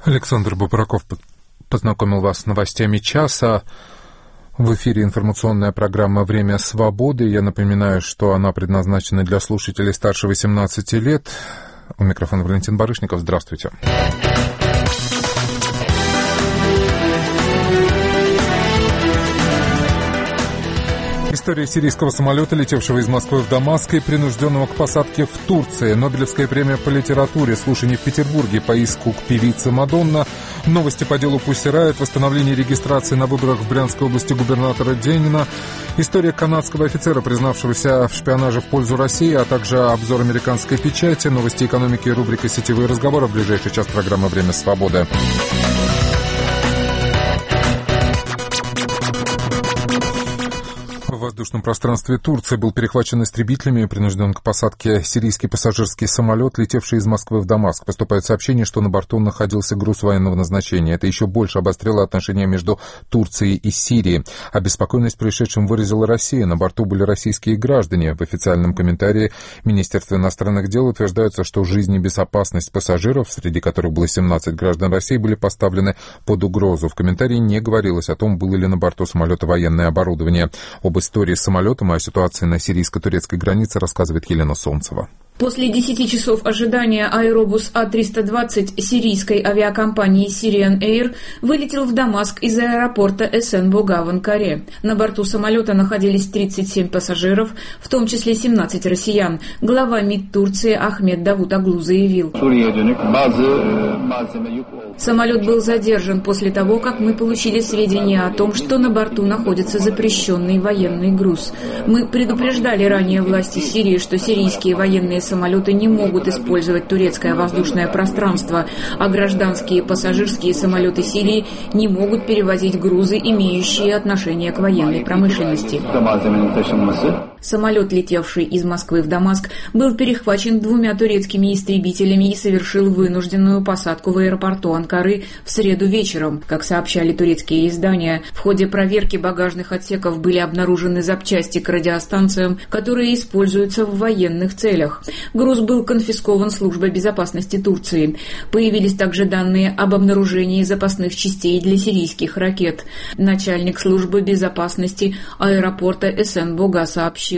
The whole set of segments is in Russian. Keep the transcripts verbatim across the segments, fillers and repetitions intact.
Александр Бабраков познакомил вас с новостями часа. В эфире информационная программа «Время свободы». Я напоминаю, что она предназначена для слушателей старше восемнадцати лет. У микрофона Валентин Барышников. Здравствуйте. История сирийского самолета, летевшего из Москвы в Дамаск и принужденного к посадке в Турции. Нобелевская премия по литературе. Слушание в Петербурге по иску к певице Мадонна. Новости по делу Pussy Riot. Восстановление регистрации на выборах в Брянской области губернатора Денина. История канадского офицера, признавшегося в шпионаже в пользу России, а также обзор американской печати. Новости экономики и рубрика «Сетевые разговоры». В ближайший час программы «Время свободы». В воздушном пространстве Турции был перехвачен истребителями и принужден к посадке сирийский пассажирский самолет, летевший из Москвы в Дамаск. Поступает сообщение, что на борту находился груз военного назначения. Это еще больше обострило отношения между Турцией и Сирией. Обеспокоенность происшедшим выразила Россия. На борту были российские граждане. В официальном комментарии Министерства иностранных дел утверждается, что жизнь и безопасность пассажиров, среди которых было семнадцать граждан России, были поставлены под угрозу. В комментарии не говорилось о том, было ли на борту самолета военное оборудование. Об истории с самолетом и о ситуации на сирийско-турецкой границе рассказывает Елена Солнцева. После десяти часов ожидания аэробус А триста двадцать сирийской авиакомпании Syrian Air вылетел в Дамаск из аэропорта Эсен-Бога в Анкаре. На борту самолета находились тридцать семь пассажиров, в том числе семнадцать россиян. Глава МИД Турции Ахмед Давутоглу заявил: «Самолет был задержан после того, как мы получили сведения о том, что на борту находится запрещенный военный груз. Мы предупреждали ранее власти Сирии, что сирийские военные самолеты не могут использовать турецкое воздушное пространство, а гражданские пассажирские самолеты Сирии не могут перевозить грузы, имеющие отношение к военной промышленности». Самолет, летевший из Москвы в Дамаск, был перехвачен двумя турецкими истребителями и совершил вынужденную посадку в аэропорту Анкары в среду вечером. Как сообщали турецкие издания, в ходе проверки багажных отсеков были обнаружены запчасти к радиостанциям, которые используются в военных целях. Груз был конфискован службой безопасности Турции. Появились также данные об обнаружении запасных частей для сирийских ракет. Начальник службы безопасности аэропорта Эсен-Бога сообщил: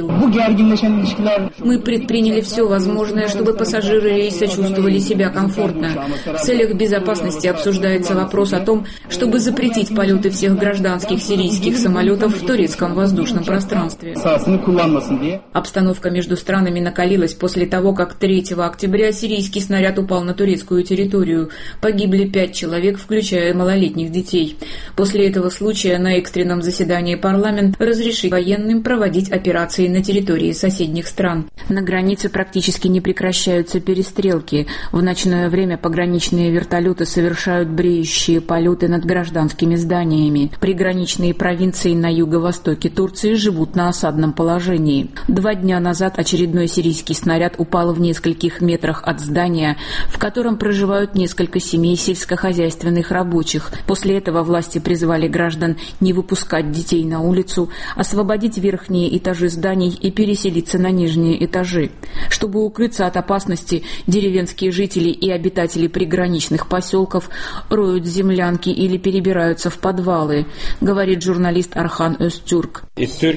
«Мы предприняли все возможное, чтобы пассажиры рейса чувствовали себя комфортно. В целях безопасности обсуждается вопрос о том, чтобы запретить полеты всех гражданских сирийских самолетов в турецком воздушном пространстве». Обстановка между странами накалилась после того, как третьего октября сирийский снаряд упал на турецкую территорию. Погибли пять человек, включая малолетних детей. После этого случая на экстренном заседании парламент разрешил военным проводить операции на территории соседних стран. На границе практически не прекращаются перестрелки. В ночное время пограничные вертолеты совершают бреющие полеты над гражданскими зданиями. Приграничные провинции на юго-востоке Турции живут на осадном положении. Два дня назад очередной сирийский снаряд упал в нескольких метрах от здания, в котором проживают несколько семей сельскохозяйственных рабочих. После этого власти призвали граждан не выпускать детей на улицу, освободить верхние этажи зданий и переселиться на нижние этажи. Чтобы укрыться от опасности, деревенские жители и обитатели приграничных поселков роют землянки или перебираются в подвалы, говорит журналист Архан Öztürk.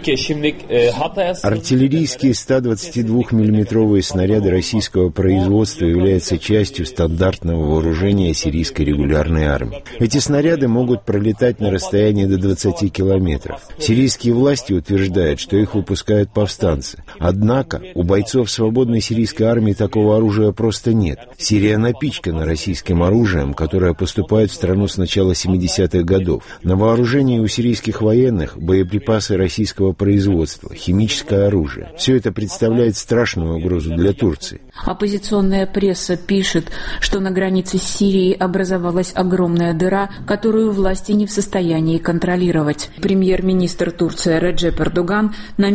Артиллерийские ста двадцатидвухмиллиметровые снаряды российского производства являются частью стандартного вооружения сирийской регулярной армии. Эти снаряды могут пролетать на расстоянии до двадцати километров. Сирийские власти утверждают, что их выпускают повстанцы. Однако у бойцов свободной сирийской армии такого оружия просто нет. Сирия напичкана российским оружием, которое поступает в страну с начала семидесятых годов. На вооружении у сирийских военных боеприпасы российского производства, химическое оружие. Все это представляет страшную угрозу для Турции. Оппозиционная пресса пишет, что на границе с Сирией образовалась огромная дыра, которую власти не в состоянии контролировать. Премьер-министр Турции Реджеп Эрдоган на митингах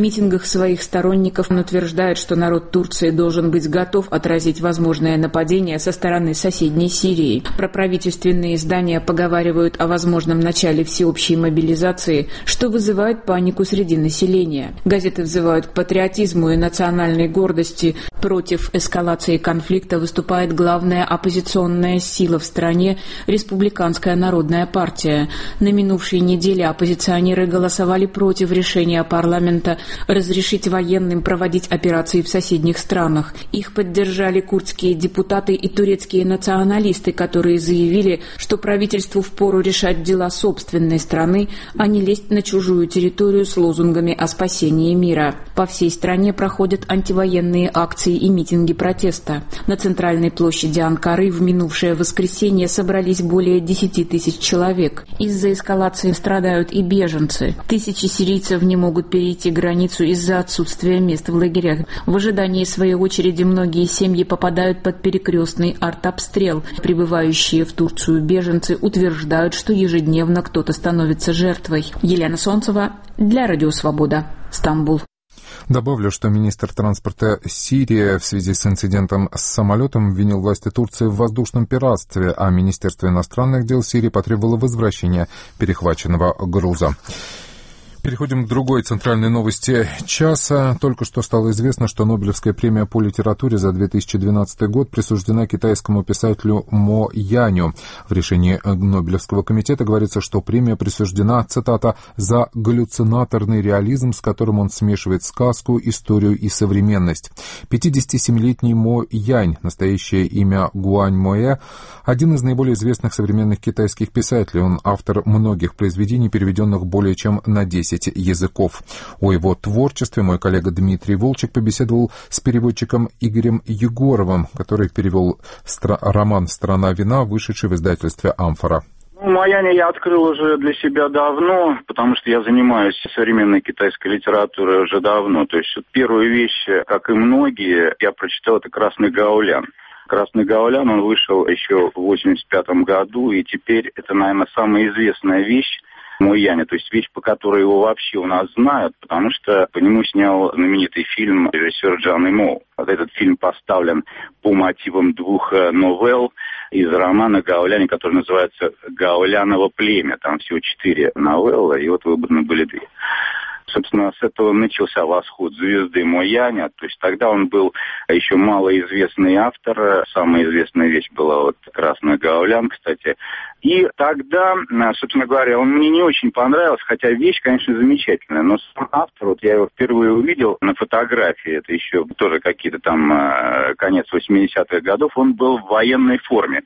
некоторых своих сторонников он утверждает, что народ Турции должен быть готов отразить возможное нападение со стороны соседней Сирии. Проправительственные издания поговаривают о возможном начале всеобщей мобилизации, что вызывает панику среди населения. Газеты взывают к патриотизму и национальной гордости. Против эскалации конфликта выступает главная оппозиционная сила в стране – Республиканская народная партия. На минувшей неделе оппозиционеры голосовали против решения парламента разрешить военным проводить операции в соседних странах. Их поддержали курдские депутаты и турецкие националисты, которые заявили, что правительству впору решать дела собственной страны, а не лезть на чужую территорию с лозунгами о спасении мира. По всей стране проходят антивоенные акции и митинги протеста. На центральной площади Анкары в минувшее воскресенье собрались более десяти тысяч человек. Из-за эскалации страдают и беженцы. Тысячи сирийцев не могут перейти границу из-за отсутствия мест в лагерях. В ожидании своей очереди многие семьи попадают под перекрестный артобстрел. Прибывающие в Турцию беженцы утверждают, что ежедневно кто-то становится жертвой. Елена Солнцева для Радио Свобода, Стамбул. Добавлю, что министр транспорта Сирии в связи с инцидентом с самолетом обвинил власти Турции в воздушном пиратстве, а Министерство иностранных дел Сирии потребовало возвращения перехваченного груза. Переходим к другой центральной новости часа. Только что стало известно, что Нобелевская премия по литературе за две тысячи двенадцатый год присуждена китайскому писателю Мо Яню. В решении Нобелевского комитета говорится, что премия присуждена, цитата, «за галлюцинаторный реализм, с которым он смешивает сказку, историю и современность». пятидесятисемилетний Мо Янь, настоящее имя Гуань Моэ, один из наиболее известных современных китайских писателей. Он автор многих произведений, переведенных более чем на десять языков. О его творчестве мой коллега Дмитрий Волчек побеседовал с переводчиком Игорем Егоровым, который перевел стра- роман «Страна вина», вышедший в издательстве «Амфора». Мояня я открыл уже для себя давно, потому что я занимаюсь современной китайской литературой уже давно. То есть вот первую вещь, как и многие, я прочитал, это «Красный гаулян». «Красный гаулян», он вышел еще в восемьдесят пятом году, и теперь это, наверное, самая известная вещь Мо Яня, то есть вещь, по которой его вообще у нас знают, потому что по нему снял знаменитый фильм режиссер Джан Имоу. Вот этот фильм поставлен по мотивам двух новелл из романа Гауляня, который называется «Гауляново племя». Там всего четыре новеллы, и вот выбраны были две. Собственно, с этого начался восход звезды Мо Яня. То есть тогда он был еще малоизвестный автор. Самая известная вещь была вот «Красный гаулян», кстати. И тогда, собственно говоря, он мне не очень понравился, хотя вещь, конечно, замечательная. Но сам автор, вот я его впервые увидел на фотографии, это еще тоже какие-то там конец восьмидесятых годов, он был в военной форме.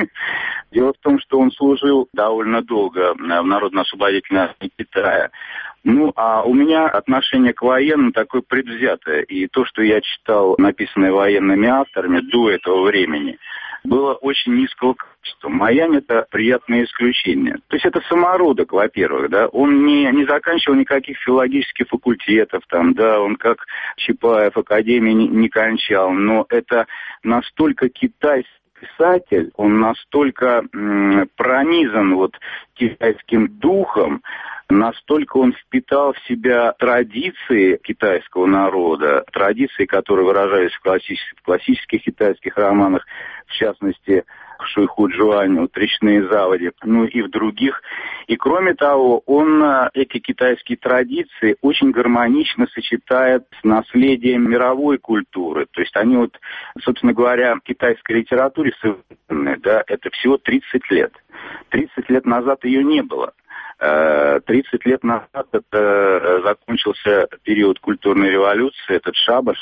Дело в том, что он служил довольно долго в Народно-освободительной армии Китая. Ну, а у меня отношение к военным такое предвзятое. И то, что я читал, написанное военными авторами до этого времени, было очень низкого качества. Моянь — это приятное исключение. То есть это самородок, во-первых, да. Он не, не заканчивал никаких филологических факультетов, там, да, он как Чапаев академии не, не кончал. Но это настолько китайский писатель, он настолько м, пронизан вот китайским духом, настолько он впитал в себя традиции китайского народа, традиции, которые выражались в классических, в классических китайских романах, в частности, Шуйху-Джуань, вот «Речные заводи», ну и в других. И кроме того, он эти китайские традиции очень гармонично сочетает с наследием мировой культуры. То есть они вот, собственно говоря, в китайской литературе современной, да, это всего тридцать лет. тридцать лет назад ее не было. тридцать лет назад это закончился период культурной революции, этот шабаш,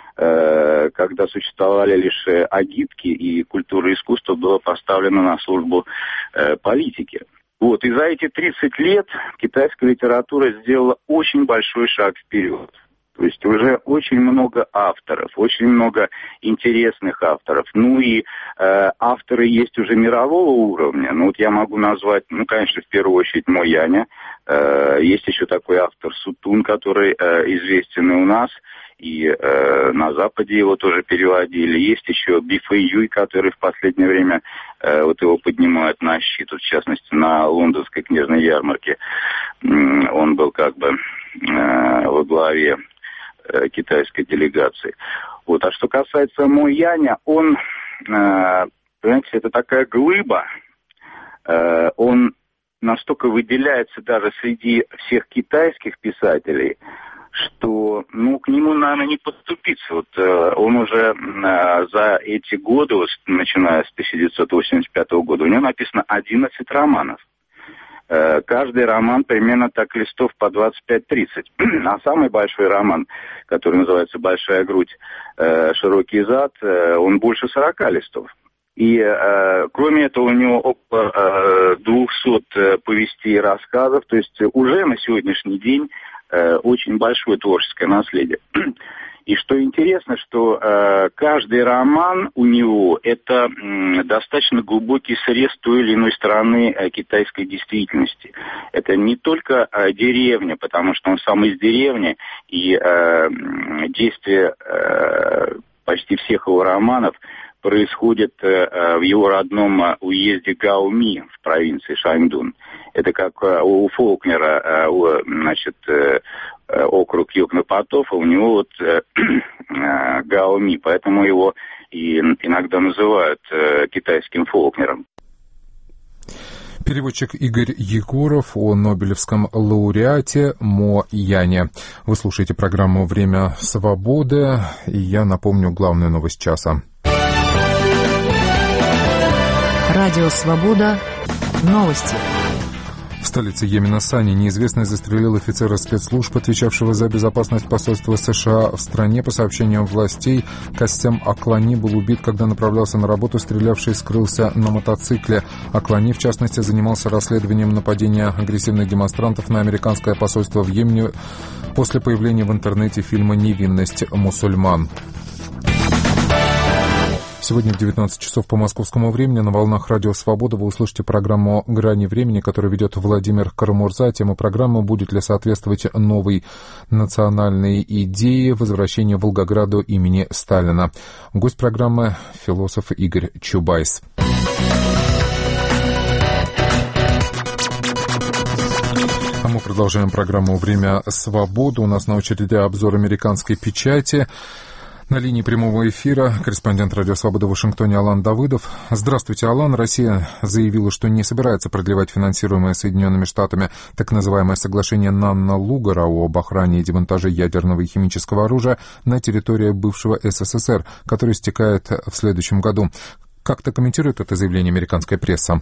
когда существовали лишь агитки, и культура и искусство было поставлено на службу политики. Вот, и за эти тридцать лет китайская литература сделала очень большой шаг вперед. То есть уже очень много авторов, очень много интересных авторов. Ну и э, авторы есть уже мирового уровня. Ну вот я могу назвать, ну, конечно, в первую очередь Мо Яня. Э, есть еще такой автор Сутун, который э, известен и у нас, и э, на Западе его тоже переводили. Есть еще Би Фэй Юй, который в последнее время э, вот его поднимают на щит, в частности, на лондонской книжной ярмарке. Он был как бы э, во главе. э, китайской делегации. Вот. А что касается Мо Яня, он, э, понимаете, это такая глыба, э, он настолько выделяется даже среди всех китайских писателей, что, ну, к нему, наверное, не подступиться. Вот э, он уже э, за эти годы, вот, начиная с тысяча девятьсот восемьдесят пятого года, у него написано одиннадцать романов. Э, каждый роман примерно так листов по двадцать пять тридцать. А самый большой роман, который называется «Большая грудь, э, широкий зад», э, он больше сорока листов. И э, кроме этого у него около э, двухсот э, повестей и рассказов, то есть уже на сегодняшний день э, очень большое творческое наследие. И что интересно, что э, каждый роман у него это э, достаточно глубокий срез той или иной стороны э, китайской действительности. Это не только э, деревня, потому что он сам из деревни, и э, действие э, почти всех его романов происходит э, в его родном э, уезде Гаоми в провинции Шаньдун. Это как э, у Фолкнера, э, у, значит, э, округ Юг-Напотов, а у него вот э, э, Гаоми, поэтому его и иногда называют э, китайским Фолкнером. Переводчик Игорь Егоров о нобелевском лауреате Мо Яне. Вы слушаете программу «Время свободы», и я напомню главную новость часа. Радио «Свобода». Новости. В столице Йемена Сани неизвестный застрелил офицера спецслужб, отвечавшего за безопасность посольства США в стране. По сообщениям властей, Кассем Аклани был убит, когда направлялся на работу. Стрелявший скрылся на мотоцикле. Аклани, в частности, занимался расследованием нападения агрессивных демонстрантов на американское посольство в Йемене после появления в интернете фильма «Невинность мусульман». Сегодня в девятнадцать часов по московскому времени на волнах Радио Свобода вы услышите программу «Грани времени», которую ведет Владимир Карамурза. Тема программы «Будет ли соответствовать новой национальной идее возвращения Волгограду имени Сталина?». Гость программы — философ Игорь Чубайс. А мы продолжаем программу «Время свободы». У нас на очереди обзор американской печати. На линии прямого эфира корреспондент «Радио Свобода» в Вашингтоне Алан Давыдов. Здравствуйте, Алан. Россия заявила, что не собирается продлевать финансируемое Соединенными Штатами так называемое соглашение Нанна-Лугара об охране и демонтаже ядерного и химического оружия на территории бывшего СССР, которое истекает в следующем году. Как-то комментирует это заявление американская пресса?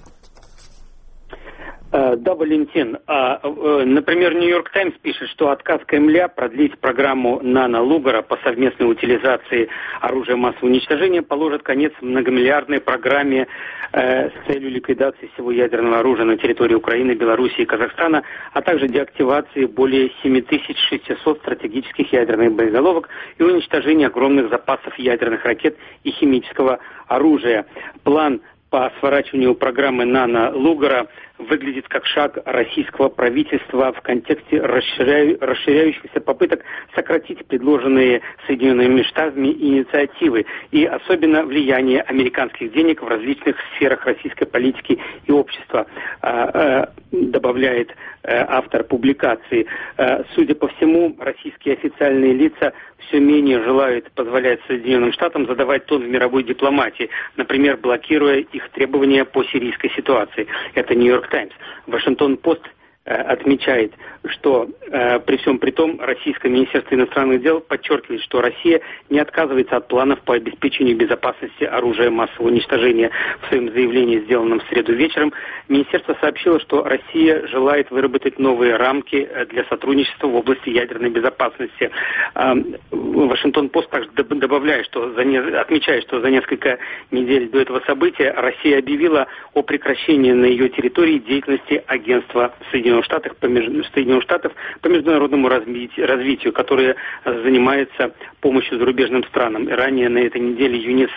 Да, Валентин. Например, «Нью-Йорк Таймс» пишет, что отказ Кремля продлить программу Нанна-Лугара по совместной утилизации оружия массового уничтожения положит конец многомиллиардной программе с целью ликвидации всего ядерного оружия на территории Украины, Белоруссии и Казахстана, а также деактивации более семь тысяч шестьсот стратегических ядерных боеголовок и уничтожения огромных запасов ядерных ракет и химического оружия. План по сворачиванию программы Нанна-Лугара выглядит как шаг российского правительства в контексте расширяю, расширяющихся попыток сократить предложенные Соединенными Штатами инициативы и особенно влияние американских денег в различных сферах российской политики и общества, добавляет автор публикации. Судя по всему, российские официальные лица все менее желают позволять Соединенным Штатам задавать тон в мировой дипломатии, например, блокируя их требования по сирийской ситуации. Это «Нью-Йорк Таймс». Вашингтон-Пост отмечает, что э, при всем при том Российское Министерство иностранных дел подчеркивает, что Россия не отказывается от планов по обеспечению безопасности оружия массового уничтожения. В своем заявлении, сделанном в среду вечером, Министерство сообщило, что Россия желает выработать новые рамки для сотрудничества в области ядерной безопасности. Э, Вашингтон-Пост также добавляет, что за не... отмечает, что за несколько недель до этого события Россия объявила о прекращении на ее территории деятельности агентства Соединенных Штатов по, меж... Соединенных Штатов по международному развитию, развитию, которое занимается помощью зарубежным странам. И ранее на этой неделе ЮНИСЕФ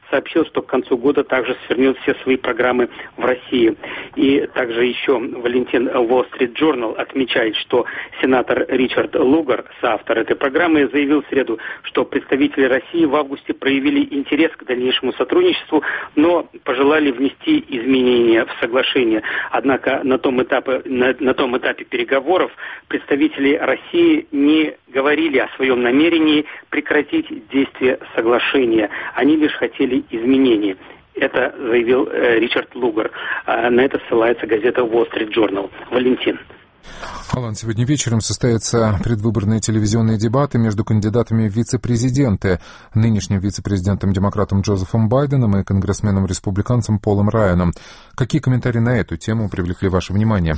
сообщил, что к концу года также свернет все свои программы в России. И также еще Валентин Wall Street Journal отмечает, что сенатор Ричард Лугар, соавтор этой программы, заявил в среду, что представители России в августе проявили интерес к дальнейшему сотрудничеству, но пожелали внести изменения в соглашение. Однако на том этапе, на, на том этапе переговоров представители России не говорили о своем намерении прекратить действие соглашения. Они лишь хотели изменений. Это заявил э, Ричард Лугар. А на это ссылается газета Wall Street Journal. Валентин. Алан, сегодня вечером состоятся предвыборные телевизионные дебаты между кандидатами в вице-президенты, нынешним вице-президентом-демократом Джозефом Байденом и конгрессменом-республиканцем Полом Райаном. Какие комментарии на эту тему привлекли ваше внимание?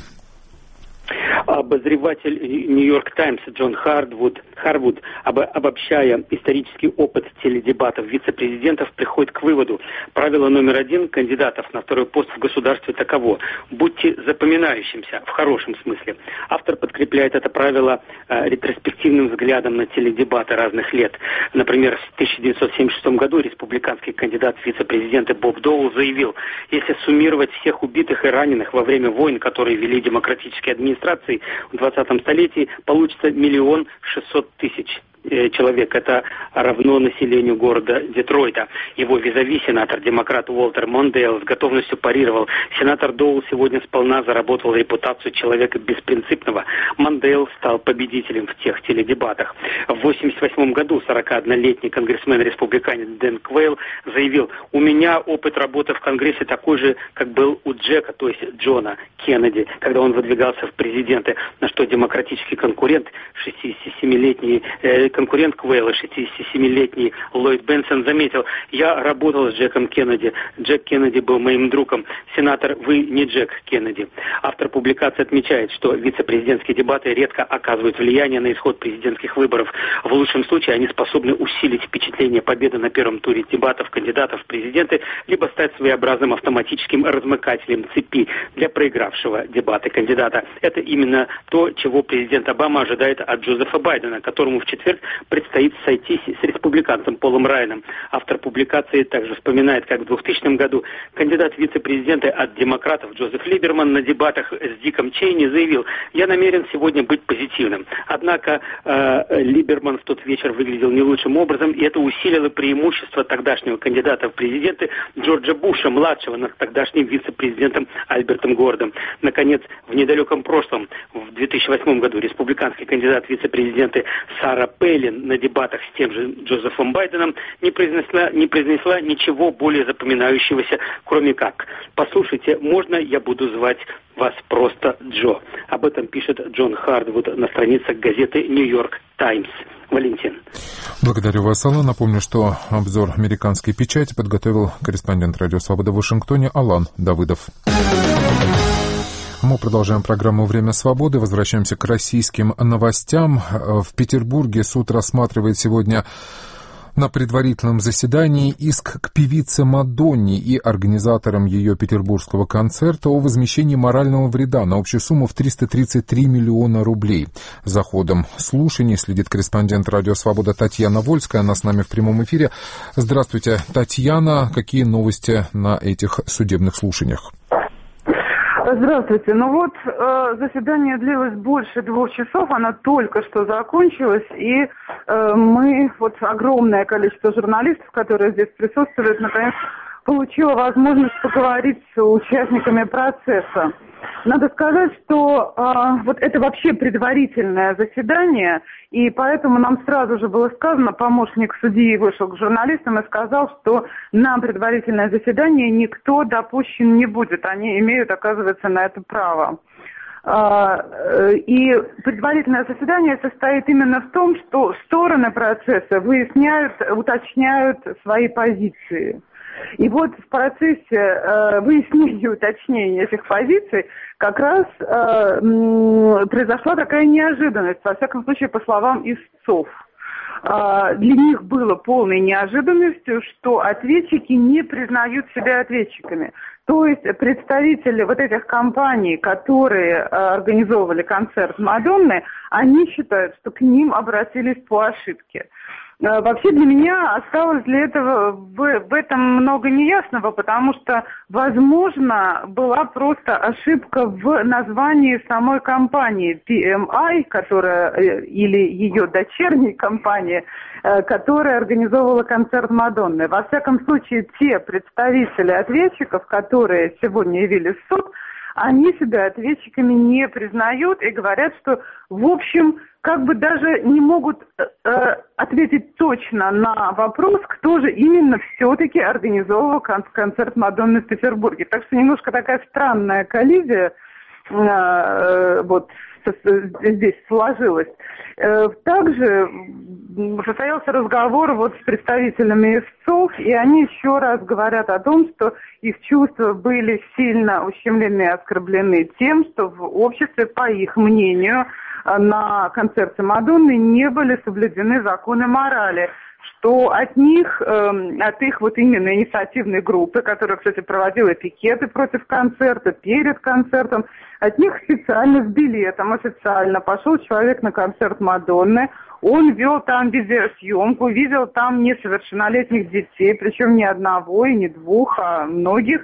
Обозреватель «Нью-Йорк Таймс» Джон Хардвуд, Харвуд, об, обобщая исторический опыт теледебатов вице-президентов, приходит к выводу: правило номер один кандидатов на второй пост в государстве таково: будьте запоминающимся, в хорошем смысле. Автор подкрепляет это правило э, ретроспективным взглядом на теледебаты разных лет. Например, в тысяча девятьсот семьдесят шестом году республиканский кандидат в вице-президенты Боб Доул заявил: если суммировать всех убитых и раненых во время войн, которые вели демократические администрации в двадцатом столетии, получится миллион шестьсот тысяч человек. Это равно населению города Детройта. Его визави, сенатор-демократ Уолтер Мондейл, с готовностью парировал: сенатор Доул сегодня сполна заработал репутацию человека беспринципного. Мондейл стал победителем в тех теледебатах. В восемьдесят восьмом году сорокаоднолетний конгрессмен-республиканец Дэн Квейл заявил: у меня опыт работы в Конгрессе такой же, как был у Джека, то есть Джона Кеннеди, когда он выдвигался в президенты, на что демократический конкурент, шестидесятисемилетний э, конкурент Квейла, шестидесятисемилетний Ллойд Бенсон, заметил: я работал с Джеком Кеннеди. Джек Кеннеди был моим другом. Сенатор, вы не Джек Кеннеди. Автор публикации отмечает, что вице-президентские дебаты редко оказывают влияние на исход президентских выборов. В лучшем случае они способны усилить впечатление победы на первом туре дебатов кандидатов в президенты, либо стать своеобразным автоматическим размыкателем цепи для проигравшего дебаты кандидата. Это именно то, чего президент Обама ожидает от Джозефа Байдена, которому в четверг предстоит сойтись с республиканцем Полом Райаном. Автор публикации также вспоминает, как в двухтысячном году кандидат в вице-президенты от демократов Джозеф Либерман на дебатах с Диком Чейни заявил: я намерен сегодня быть позитивным. Однако э, Либерман в тот вечер выглядел не лучшим образом, и это усилило преимущество тогдашнего кандидата в президенты Джорджа Буша, младшего, над тогдашним вице-президентом Альбертом Гордом. Наконец, в недалеком прошлом, в две тысячи восьмом году, республиканский кандидат в вице-президенты Сара Пэлин на дебатах с тем же Джозефом Байденом не произнесла, не произнесла ничего более запоминающегося, кроме как: послушайте, можно я буду звать вас просто Джо? Об этом пишет Джон Хардвуд на страницах газеты «Нью-Йорк Таймс». Валентин. Благодарю вас, Алан. Напомню, что обзор американской печати подготовил корреспондент Радио Свобода в Вашингтоне Алан Давыдов. Мы продолжаем программу «Время свободы». Возвращаемся к российским новостям. В Петербурге суд рассматривает сегодня на предварительном заседании иск к певице Мадонне и организаторам ее петербургского концерта о возмещении морального вреда на общую сумму в триста тридцать три миллиона рублей. За ходом слушаний следит корреспондент Радио Свобода Татьяна Вольская. Она с нами в прямом эфире. Здравствуйте, Татьяна. Какие новости на этих судебных слушаниях? Здравствуйте. Ну вот, э, заседание длилось больше двух часов, оно только что закончилось, и э, мы, вот огромное количество журналистов, которые здесь присутствуют, наконец получила возможность поговорить с участниками процесса. Надо сказать, что э, вот это вообще предварительное заседание, и поэтому нам сразу же было сказано, помощник судьи вышел к журналистам и сказал, что на предварительное заседание никто допущен не будет, они имеют, оказывается, на это право. И предварительное заседание состоит именно в том, что стороны процесса выясняют, уточняют свои позиции. И вот в процессе э, выяснения и уточнения этих позиций как раз э, м, произошла такая неожиданность, во всяком случае, по словам истцов. Э, для них было полной неожиданностью, что ответчики не признают себя ответчиками. То есть представители вот этих компаний, которые э, организовывали концерт Мадонны, они считают, что к ним обратились по ошибке. Вообще для меня осталось для этого в, в этом много неясного, потому что, возможно, была просто ошибка в названии самой компании пи эм ай, которая, или ее дочерней компании, которая организовывала концерт Мадонны. Во всяком случае, те представители ответчиков, которые сегодня явились в суд, они себя ответчиками не признают и говорят, что, в общем, как бы даже не могут э, ответить точно на вопрос, кто же именно все-таки организовывал кон- концерт Мадонны в Петербурге. Так что немножко такая странная коллизия э, вот здесь сложилась. Э, также состоялся разговор вот с представителями истцов, и они еще раз говорят о том, что их чувства были сильно ущемлены и оскорблены тем, что в обществе, по их мнению, на концерте Мадонны не были соблюдены законы морали, что от них, э, от их вот именно инициативной группы, которая, кстати, проводила пикеты против концерта, перед концертом, от них специально с билетом официально пошел человек на концерт Мадонны. Он вел там видеосъемку, видел там несовершеннолетних детей, причем не одного и не двух, а многих.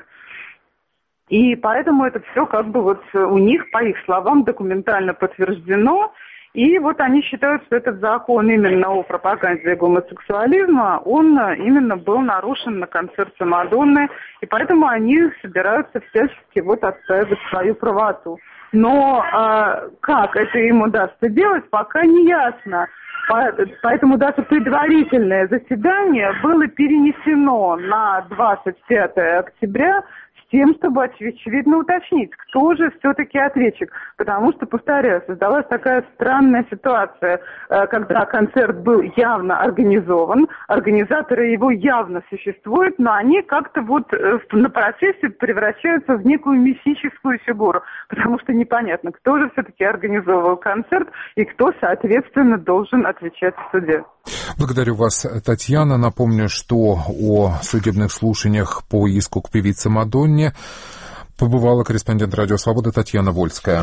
И поэтому это все как бы вот у них, по их словам, документально подтверждено. И вот они считают, что этот закон именно о пропаганде гомосексуализма, он именно был нарушен на концерте Мадонны. И поэтому они собираются всячески вот отстаивать свою правоту. Но а, как это им удастся делать, пока не ясно. Поэтому даже предварительное заседание было перенесено на двадцать пятое октября с тем, чтобы очевидно уточнить, кто же все-таки ответчик. Потому что, повторяю, создалась такая странная ситуация, когда концерт был явно организован, организаторы его явно существуют, но они как-то вот на процессе превращаются в некую мифическую фигуру, потому что непонятно, кто же все-таки организовывал концерт и кто, соответственно, должен отвечать в суде. Благодарю вас, Татьяна. Напомню, что о судебных слушаниях по иску к певице Мадонне побывала корреспондент Радио Свобода Татьяна Вольская.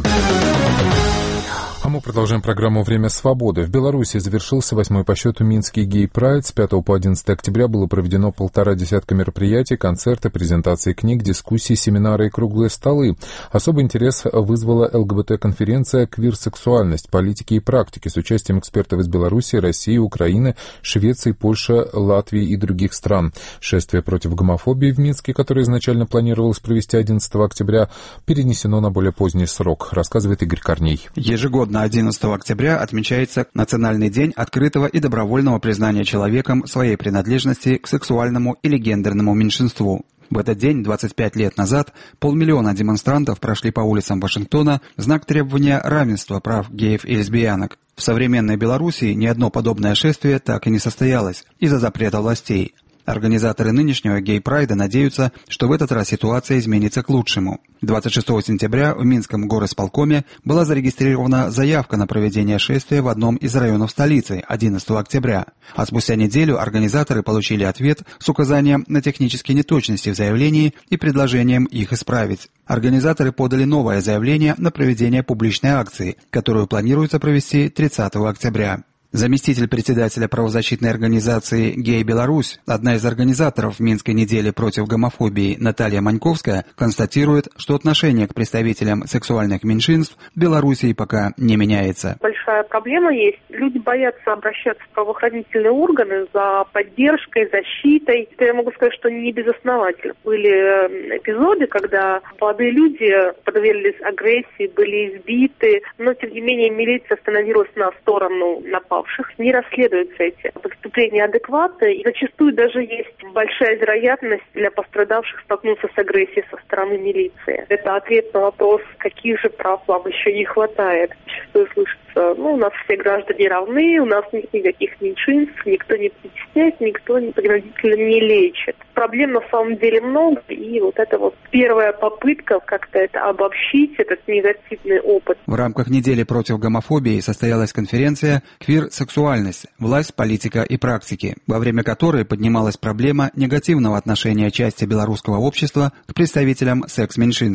А мы продолжаем программу «Время свободы». В Беларуси завершился восьмой по счету Минский гей-прайд. С пятого по одиннадцатое октября было проведено полтора десятка мероприятий, концерты, презентации книг, дискуссии, семинары и круглые столы. Особый интерес вызвала эл гэ бэ тэ-конференция «Квир-сексуальность. Политики и практики» с участием экспертов из Беларуси, России, Украины, Швеции, Польши, Латвии и других стран. Шествие против гомофобии в Минске, которое изначально планировалось провести одиннадцатого октября, перенесено на более поздний срок, рассказывает Игорь Корней. Ежегодно одиннадцатого октября отмечается Национальный день открытого и добровольного признания человеком своей принадлежности к сексуальному или гендерному меньшинству. В этот день, двадцать пять лет назад, полмиллиона демонстрантов прошли по улицам Вашингтона в знак требования равенства прав геев и лесбиянок. В современной Белоруссии ни одно подобное шествие так и не состоялось из-за запрета властей. Организаторы нынешнего гей-прайда надеются, что в этот раз ситуация изменится к лучшему. двадцать шестого сентября в Минском горосполкоме была зарегистрирована заявка на проведение шествия в одном из районов столицы одиннадцатого октября. А спустя неделю организаторы получили ответ с указанием на технические неточности в заявлении и предложением их исправить. Организаторы подали новое заявление на проведение публичной акции, которую планируется провести тридцатого октября. Заместитель председателя правозащитной организации «Гей Беларусь», одна из организаторов Минской недели против гомофобии Наталья Маньковская, констатирует, что отношение к представителям сексуальных меньшинств в Белоруссии пока не меняется. Большая проблема есть. Люди боятся обращаться в правоохранительные органы за поддержкой, защитой. Это я могу сказать, что не безосновательно. Были эпизоды, когда молодые люди подверглись агрессии, были избиты, но тем не менее милиция становилась на сторону напавших. Не расследуются эти преступления адекватно, и зачастую даже есть большая вероятность для пострадавших столкнуться с агрессией со стороны милиции. Это ответ на вопрос, каких же прав вам еще не хватает. Зачастую слышится, ну, у нас все граждане равны, у нас нет никаких меньшинств, никто не притесняет, никто не принудительно не лечит. Проблем на самом деле много, и вот это вот первая попытка как-то это обобщить, этот негативный опыт. В рамках недели против гомофобии состоялась конференция «Квир-сексуальность. Власть, политика и практики», во время которой поднималась проблема негативного отношения части белорусского общества к представителям секс-меньшинств.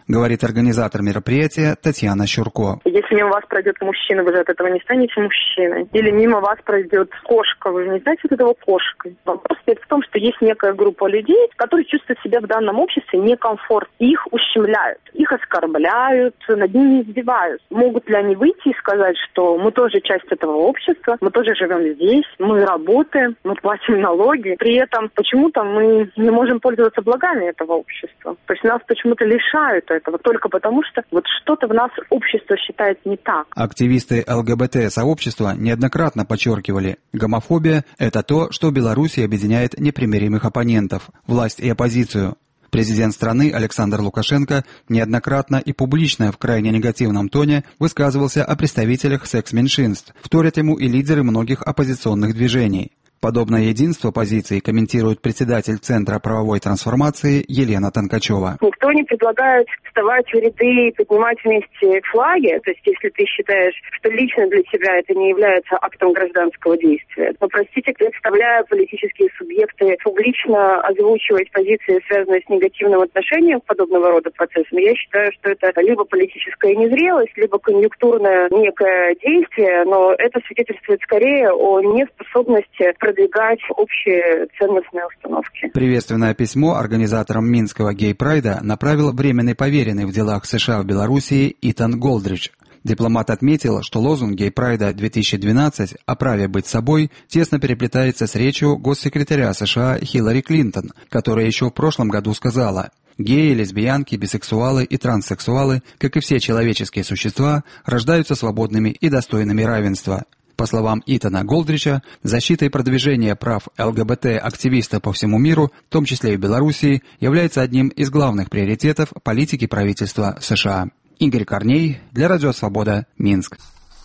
говорит организатор мероприятия Татьяна Щурко. Если мимо вас пройдет мужчина, вы же от этого не станете мужчиной. Или мимо вас пройдет кошка, вы же не знаете, от этого кошкой. Вопрос стоит в том, что есть некая группа людей, которые чувствуют себя в данном обществе некомфортно. Их ущемляют, их оскорбляют, над ними издеваются. Могут ли они выйти и сказать, что мы тоже часть этого общества, мы тоже живем здесь, мы работаем, мы платим налоги. При этом почему-то мы не можем пользоваться благами этого общества. То есть нас почему-то лишают этого только потому, что вот что-то в нас общество считает не так. Активисты ЛГБТ-сообщества неоднократно подчеркивали, гомофобия – это то, что в Беларуси объединяет непримиримых оппонентов, власть и оппозицию. Президент страны Александр Лукашенко неоднократно и публично в крайне негативном тоне высказывался о представителях секс-меньшинств, вторят ему и лидеры многих оппозиционных движений. Подобное единство позиций комментирует председатель Центра правовой трансформации Елена Тонкачева. Никто не предлагает вставать в ряды и поднимать вместе флаги. То есть, если ты считаешь, что лично для тебя это не является актом гражданского действия. Но, простите, представляя политические субъекты, публично озвучивать позиции, связанные с негативным отношением к подобного рода процессам, я считаю, что это либо политическая незрелость, либо конъюнктурное некое действие, но это свидетельствует скорее о неспособности продвигать общие ценностные установки. Приветственное письмо организаторам Минского гей-прайда направил временный поверенный в делах США в Белоруссии Итан Голдридж. Дипломат отметил, что лозунг гей-прайда две тысячи двенадцать о праве быть собой тесно переплетается с речью госсекретаря США Хиллари Клинтон, которая еще в прошлом году сказала: «Геи, лесбиянки, бисексуалы и транссексуалы, как и все человеческие существа, рождаются свободными и достойными равенства». По словам Итана Голдрича, защита и продвижение прав ЛГБТ-активистов по всему миру, в том числе и в Белоруссии, является одним из главных приоритетов политики правительства США. Игорь Корней для Радио Свобода, Минск.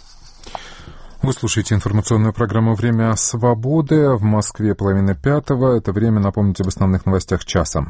Вы слушаете информационную программу «Время свободы». В Москве половина пятого. Это время, напомните, об основных новостях часа.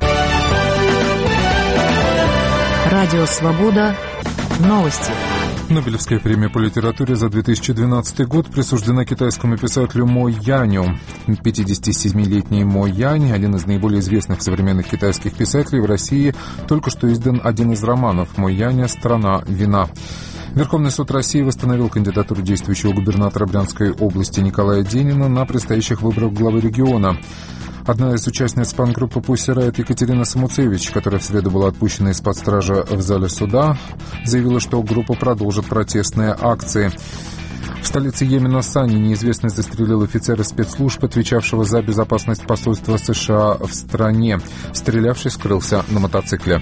Радио Свобода. Новости. Нобелевская премия по литературе за две тысячи двенадцатый год присуждена китайскому писателю Мо Яню. пятидесятисемилетний Мо Янь, один из наиболее известных современных китайских писателей в России, только что издан один из романов Мо Яня «Страна вина». Верховный суд России восстановил кандидатуру действующего губернатора Брянской области Николая Денина на предстоящих выборах главы региона. Одна из участниц панк-группы «Пусси Райот» Екатерина Самуцевич, которая в среду была отпущена из-под стражи в зале суда, заявила, что группа продолжит протестные акции. В столице Йемена Сани неизвестный застрелил офицера спецслужб, отвечавшего за безопасность посольства США в стране. Стрелявший скрылся на мотоцикле.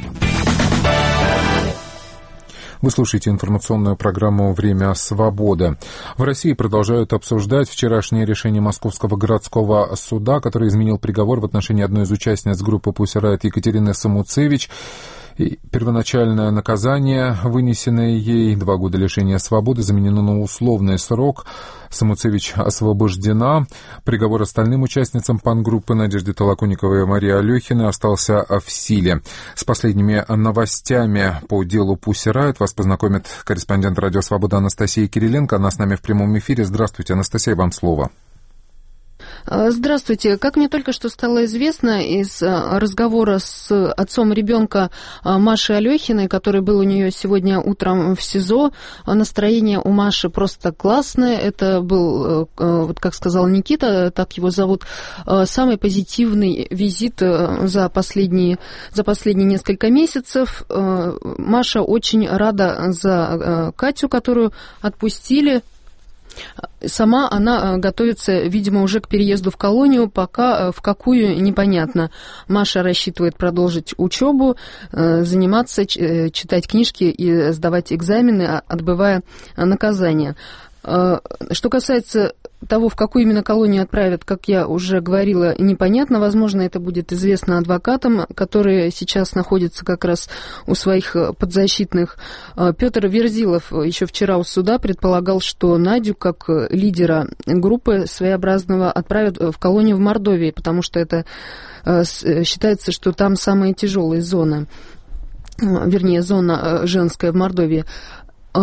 Вы слушаете информационную программу «Время свободы». В России продолжают обсуждать вчерашнее решение Московского городского суда, который изменил приговор в отношении одной из участниц группы «Пусси Райот» Екатерины Самуцевич. И первоначальное наказание, вынесенное ей, два года лишения свободы, заменено на условный срок. Самуцевич освобождена. Приговор остальным участницам панк-группы Надежде Толоконниковой и Марии Алехиной остался в силе. С последними новостями по делу «Пусси Райот» вас познакомит корреспондент «Радио Свобода» Анастасия Кириленко. Она с нами в прямом эфире. Здравствуйте, Анастасия, вам слово. Здравствуйте. Как мне только что стало известно из разговора с отцом ребенка Маши Алехиной, который был у нее сегодня утром в СИЗО, настроение у Маши просто классное. Это был, вот как сказал Никита, так его зовут, самый позитивный визит за последние, за последние несколько месяцев. Маша очень рада за Катю, которую отпустили. Сама она готовится, видимо, уже к переезду в колонию, пока в какую непонятно. Маша рассчитывает продолжить учебу, заниматься, читать книжки и сдавать экзамены, отбывая наказание. Что касается того, в какую именно колонию отправят, как я уже говорила, непонятно. Возможно, это будет известно адвокатам, которые сейчас находятся как раз у своих подзащитных. Петр Верзилов еще вчера у суда предполагал, что Надю, как лидера группы своеобразного, отправят в колонию в Мордовии, потому что это считается, что там самая тяжелая зона, вернее, зона женская в Мордовии.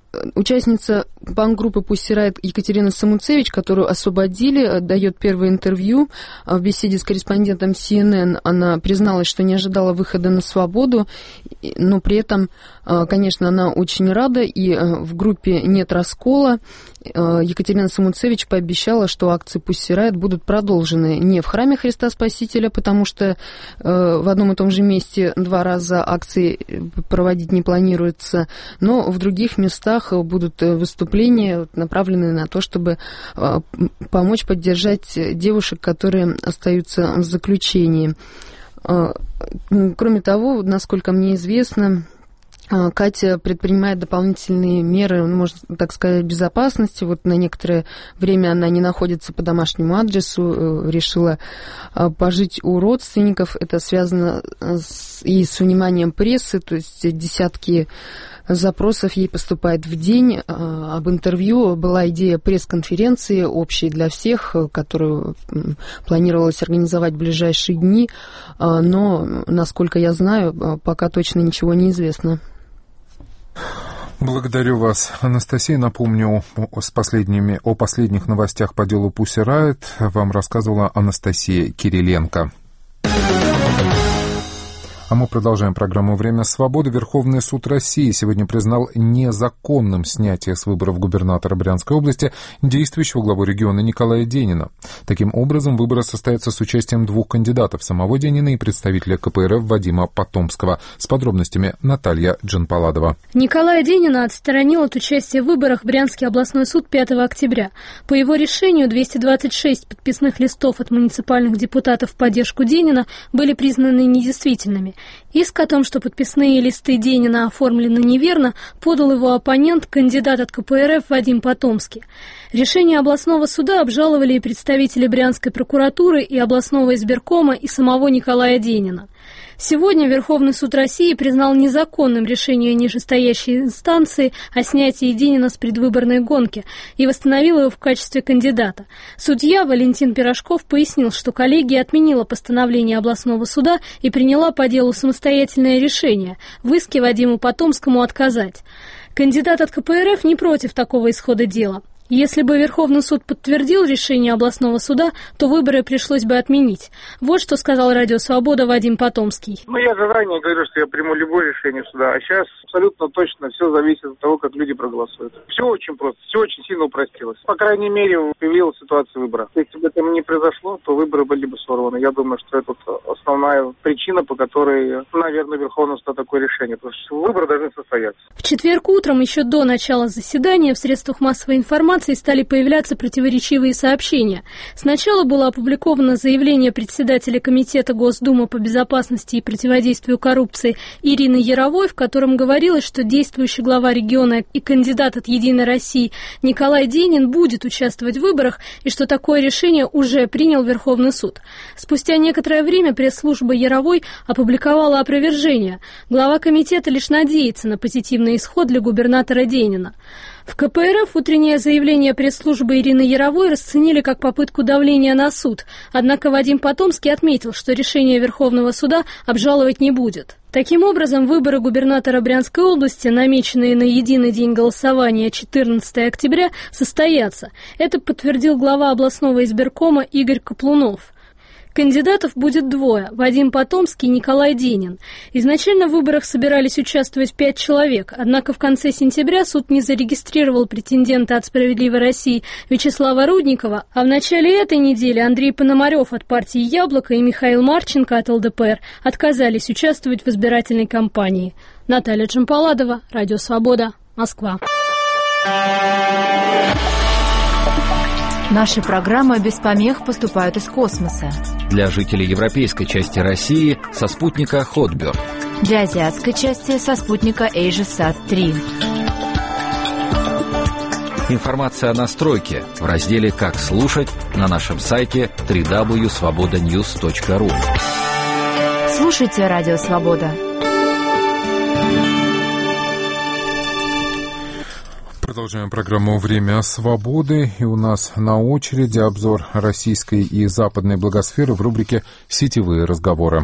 Участница панк-группы «Pussy Riot» Екатерина Самуцевич, которую освободили, дает первое интервью. В беседе с корреспондентом си эн эн она призналась, что не ожидала выхода на свободу, но при этом, конечно, она очень рада, и в группе нет раскола. Екатерина Самуцевич пообещала, что акции «Pussy Riot» будут продолжены не в храме Христа Спасителя, потому что в одном и том же месте два раза акции проводить не планируется, но в других местах будут выступления, направленные на то, чтобы помочь поддержать девушек, которые остаются в заключении. Кроме того, насколько мне известно, Катя предпринимает дополнительные меры, можно так сказать, безопасности. Вот на некоторое время она не находится по домашнему адресу, решила пожить у родственников. Это связано с, и с вниманием прессы, то есть десятки запросов ей поступает в день. Об интервью была идея пресс-конференции общей для всех, которую планировалось организовать в ближайшие дни, но, насколько я знаю, пока точно ничего не известно. Благодарю вас, Анастасия. Напомню с последними, о последних новостях по делу Pussy Riot вам рассказывала Анастасия Кириленко. А мы продолжаем программу «Время свободы». Верховный суд России сегодня признал незаконным снятие с выборов губернатора Брянской области действующего главу региона Николая Денина. Таким образом, выборы состоятся с участием двух кандидатов, самого Денина и представителя ка пэ эр эф Вадима Потомского. С подробностями Наталья Джанпаладова. Николая Денина отстранил от участия в выборах Брянский областной суд пятого октября. По его решению двести двадцать шесть подписных листов от муниципальных депутатов в поддержку Денина были признаны недействительными. Иск о том, что подписные листы Денина оформлены неверно, подал его оппонент, кандидат от ка пэ эр эф Вадим Потомский. Решение областного суда обжаловали и представители Брянской прокуратуры, и областного избиркома, и самого Николая Денина. Сегодня Верховный суд России признал незаконным решение нижестоящей инстанции о снятии Денина с предвыборной гонки и восстановил его в качестве кандидата. Судья Валентин Пирожков пояснил, что коллегия отменила постановление областного суда и приняла по делу самостоятельное решение – в иске Вадиму Потомскому отказать. Кандидат от ка пэ эр эф не против такого исхода дела. Если бы Верховный суд подтвердил решение областного суда, то выборы пришлось бы отменить. Вот что сказал Радио Свобода Вадим Потомский. Ну, я заранее говорю, что я приму любое решение суда, а сейчас абсолютно точно все зависит от того, как люди проголосуют. Все очень просто, все очень сильно упростилось. По крайней мере, появилась ситуация выборов. Если бы это не произошло, то выборы были бы сорваны. Я думаю, что это основная причина, по которой, наверное, Верховный суд такое решение. Потому что выборы должны состояться. В четверг утром, еще до начала заседания, в средствах массовой информации стали появляться противоречивые сообщения. Сначала было опубликовано заявление председателя Комитета Госдумы по безопасности и противодействию коррупции Ирины Яровой, в котором говорилось, что действующий глава региона и кандидат от «Единой России» Николай Денин будет участвовать в выборах и что такое решение уже принял Верховный суд. Спустя некоторое время пресс-служба Яровой опубликовала опровержение. Глава комитета лишь надеется на позитивный исход для губернатора Денина. В ка пэ эр эф утреннее заявление пресс-службы Ирины Яровой расценили как попытку давления на суд, однако Вадим Потомский отметил, что решение Верховного суда обжаловать не будет. Таким образом, выборы губернатора Брянской области, намеченные на единый день голосования четырнадцатого октября, состоятся. Это подтвердил глава областного избиркома Игорь Каплунов. Кандидатов будет двое – Вадим Потомский и Николай Денин. Изначально в выборах собирались участвовать пять человек, однако в конце сентября суд не зарегистрировал претендента от «Справедливой России» Вячеслава Рудникова, а в начале этой недели Андрей Пономарев от партии «Яблоко» и Михаил Марченко от эл дэ пэ эр отказались участвовать в избирательной кампании. Наталья Джампаладова, Радио Свобода, Москва. Наши программы без помех поступают из космоса. Для жителей европейской части России со спутника Хотберг. Для азиатской части со спутника Эйжесат три. Информация о настройке в разделе «Как слушать» на нашем сайте дабл ю дабл ю дабл ю точка свобода ньюс точка ру. Слушайте Радио Свобода. Продолжаем программу «Время свободы», и у нас на очереди обзор российской и западной благосферы в рубрике «Сетевые разговоры».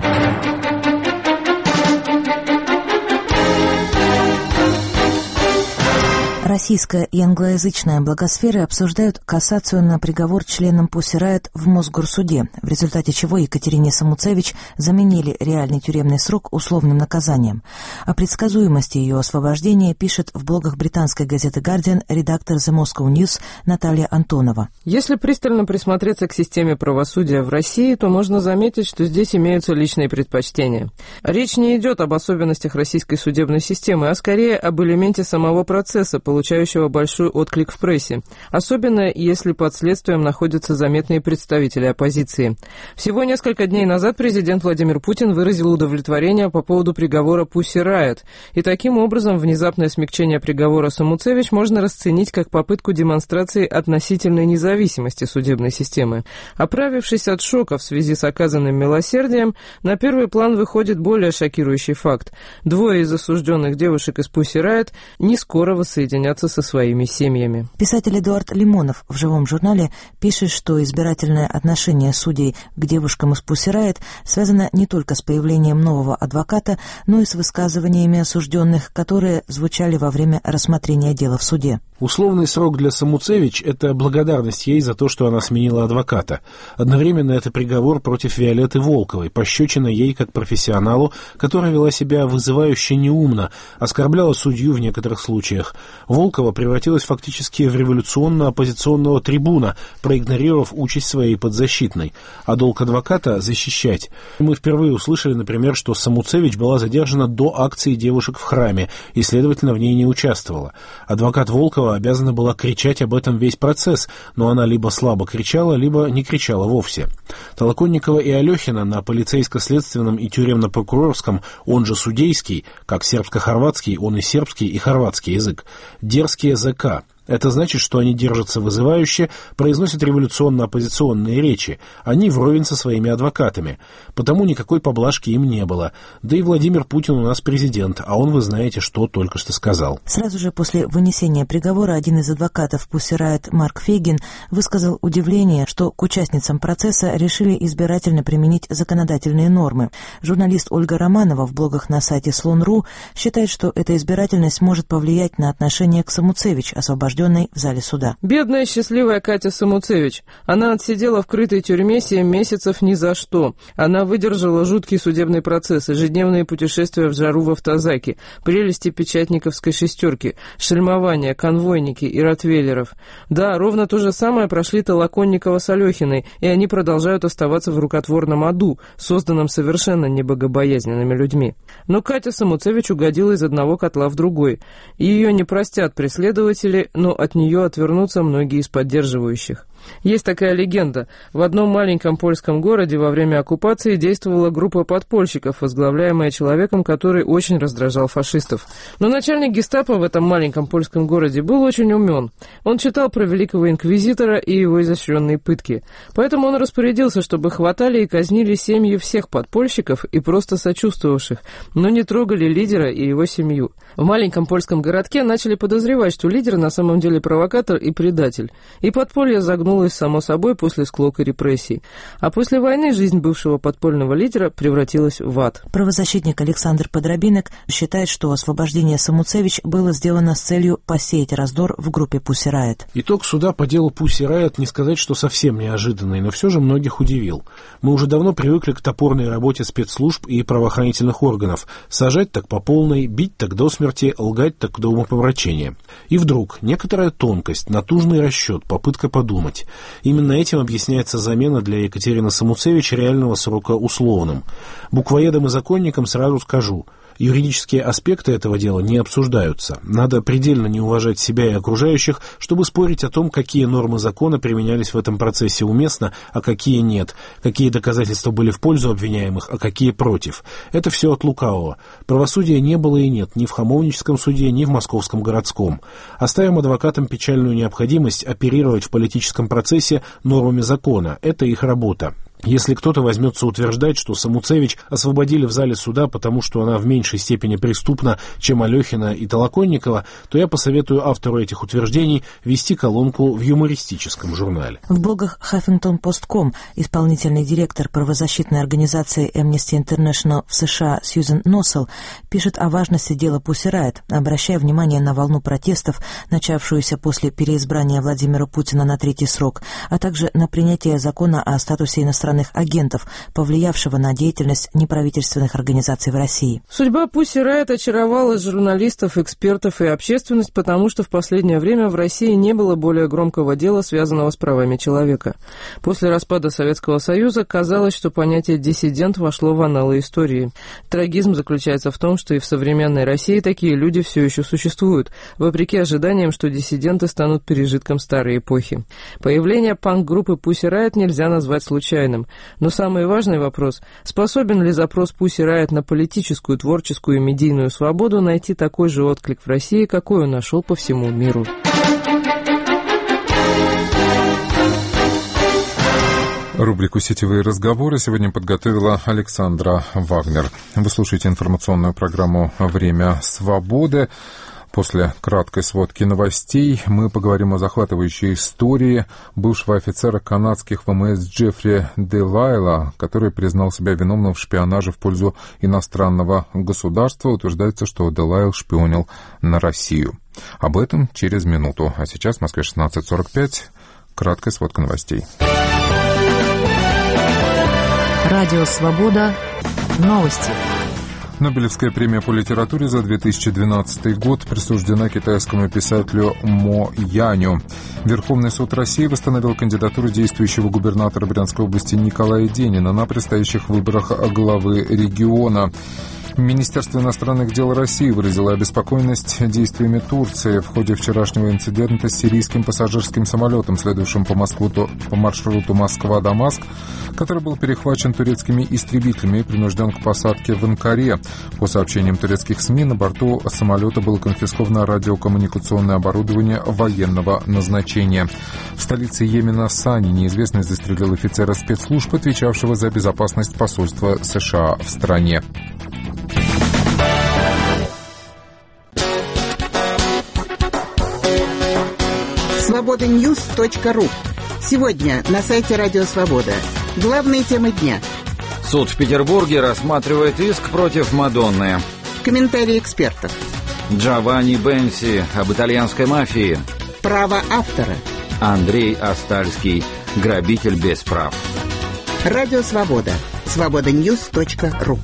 Российская и англоязычная блогосферы обсуждают кассацию на приговор членам Pussy Riot в Мосгорсуде, в результате чего Екатерине Самуцевич заменили реальный тюремный срок условным наказанием. О предсказуемости ее освобождения пишет в блогах британской газеты «Гардиан» редактор The Moscow News Наталья Антонова. Если пристально присмотреться к системе правосудия в России, то можно заметить, что здесь имеются личные предпочтения. Речь не идет об особенностях российской судебной системы, а скорее об элементе самого процесса, получающего большой отклик в прессе, особенно если под следствием находятся заметные представители оппозиции. Всего несколько дней назад президент Владимир Путин выразил удовлетворение по поводу приговора Pussy Riot, и таким образом внезапное смягчение приговора Самуцевич можно расценить как попытку демонстрации относительной независимости судебной системы. Оправившись от шока в связи с оказанным милосердием, на первый план выходит более шокирующий факт. Двое из осужденных девушек из Pussy Riot не скоро воссоединятся со своими семьями. Писатель Эдуард Лимонов в «Живом журнале» пишет, что избирательное отношение судей к девушкам из Pussy Riot связано не только с появлением нового адвоката, но и с высказываниями осужденных, которые звучали во время рассмотрения дела в суде. Условный срок для Самуцевич – это благодарность ей за то, что она сменила адвоката. Одновременно это приговор против Виолетты Волковой, пощечина ей как профессионалу, которая вела себя вызывающе неумно, оскорбляла судью в некоторых случаях. Волкова превратилась фактически в революционно-оппозиционного трибуна, проигнорировав участь своей подзащитной. А долг адвоката – защищать. Мы впервые услышали, например, что Самуцевич была задержана до акции девушек в храме и, следовательно, в ней не участвовала. Адвокат Волкова обязана была кричать об этом весь процесс, но она либо слабо кричала, либо не кричала вовсе. Толоконникова и Алехина на полицейско-следственном и тюремно-прокурорском, он же судейский, как сербско-хорватский, он и сербский, и хорватский язык, дерзкие ЗК. Это значит, что они держатся вызывающе, произносят революционно-оппозиционные речи. Они вровень со своими адвокатами. Потому никакой поблажки им не было. Да и Владимир Путин у нас президент, а он, вы знаете, что только что сказал. Сразу же после вынесения приговора один из адвокатов Pussy Riot, Марк Фейгин, высказал удивление, что к участницам процесса решили избирательно применить законодательные нормы. Журналист Ольга Романова в блогах на сайте слон точка ру считает, что эта избирательность может повлиять на отношение к Самуцевич, освобожденной в зале суда. Бедная счастливая Катя Самуцевич. Она отсидела в крытой тюрьме семь месяцев ни за что. Она выдержала жуткий судебный процесс, ежедневные путешествия в жару в автозаке, прелести печатниковской шестерки, шельмование, конвойники и ротвейлеров. Да, ровно то же самое прошли Толоконникова с Алехиной, и они продолжают оставаться в рукотворном аду, созданном совершенно небогобоязненными людьми. Но Катя Самуцевич угодила из одного котла в другой. Ее не простят преследователи, но от нее отвернутся многие из поддерживающих. Есть такая легенда. В одном маленьком польском городе во время оккупации действовала группа подпольщиков, возглавляемая человеком, который очень раздражал фашистов. Но начальник гестапо в этом маленьком польском городе был очень умен. Он читал про великого инквизитора и его изощренные пытки. Поэтому он распорядился, чтобы хватали и казнили семьи всех подпольщиков и просто сочувствовавших, но не трогали лидера и его семью. В маленьком польском городке начали подозревать, что лидер на самом деле провокатор и предатель. И подполье загнуло само собой после склока репрессий. А после войны жизнь бывшего подпольного лидера превратилась в ад. Правозащитник Александр Подробинок считает, что освобождение Самуцевич было сделано с целью посеять раздор в группе Pussy Riot. Итог суда по делу Pussy Riot не сказать, что совсем неожиданный, но все же многих удивил. Мы уже давно привыкли к топорной работе спецслужб и правоохранительных органов. Сажать так по полной, бить так до смерти, лгать так до умопомрачения. И вдруг некоторая тонкость, натужный расчет, попытка подумать. Именно этим объясняется замена для Екатерины Самуцевич реального срока условным. Буквоедам и законникам сразу скажу, юридические аспекты этого дела не обсуждаются. Надо предельно не уважать себя и окружающих, чтобы спорить о том, какие нормы закона применялись в этом процессе уместно, а какие нет, какие доказательства были в пользу обвиняемых, а какие против. Это все от лукавого. Правосудия не было и нет ни в Хамовническом суде, ни в Московском городском. Оставим адвокатам печальную необходимость оперировать в политическом процессе нормами закона. Это их работа. Если кто-то возьмется утверждать, что Самуцевич освободили в зале суда, потому что она в меньшей степени преступна, чем Алехина и Толоконникова, то я посоветую автору этих утверждений вести колонку в юмористическом журнале. В блогах Huffington Post точка ком исполнительный директор правозащитной организации Amnesty International в США Сьюзен Носсел пишет о важности дела Pussy Riot, обращая внимание на волну протестов, начавшуюся после переизбрания Владимира Путина на третий срок, а также на принятие закона о статусе иностранных агентов, повлиявшего на деятельность неправительственных организаций в России. Судьба Pussy Riot очаровала журналистов, экспертов и общественность, потому что в последнее время в России не было более громкого дела, связанного с правами человека. После распада Советского Союза казалось, что понятие «диссидент» вошло в анналы истории. Трагизм заключается в том, что и в современной России такие люди все еще существуют, вопреки ожиданиям, что диссиденты станут пережитком старой эпохи. Появление панк-группы Pussy Riot нельзя назвать случайным. Но самый важный вопрос – способен ли запрос Pussy Riot на политическую, творческую и медийную свободу найти такой же отклик в России, какой он нашел по всему миру? Рубрику «Сетевые разговоры» сегодня подготовила Александра Вагнер. Вы слушаете информационную программу «Время свободы». После краткой сводки новостей мы поговорим о захватывающей истории бывшего офицера канадских ВМС Джеффри Делайла, который признал себя виновным в шпионаже в пользу иностранного государства. Утверждается, что Делайл шпионил на Россию. Об этом через минуту. А сейчас в Москве шестнадцать сорок пять. Краткая сводка новостей. Радио «Свобода». Новости. Нобелевская премия по литературе за две тысячи двенадцатый год присуждена китайскому писателю Мо Яню. Верховный суд России восстановил кандидатуру действующего губернатора Брянской области Николая Денина на предстоящих выборах главы региона. Министерство иностранных дел России выразило обеспокоенность действиями Турции в ходе вчерашнего инцидента с сирийским пассажирским самолетом, следовавшим по, Москву, по маршруту Москва-Дамаск, который был перехвачен турецкими истребителями и принужден к посадке в Анкаре. По сообщениям турецких СМИ, на борту самолета было конфисковано радиокоммуникационное оборудование военного назначения. В столице Йемена Сани неизвестный застрелил офицера спецслужб, отвечавшего за безопасность посольства США в стране. свобода ньюс точка ру. Сегодня на сайте Радио Свобода. Главные темы дня. Суд в Петербурге рассматривает иск против Мадонны. Комментарии экспертов. Джованни Бенси об итальянской мафии. Право автора. Андрей Остальский. Грабитель без прав. Радио Свобода. свобода ньюс точка ру.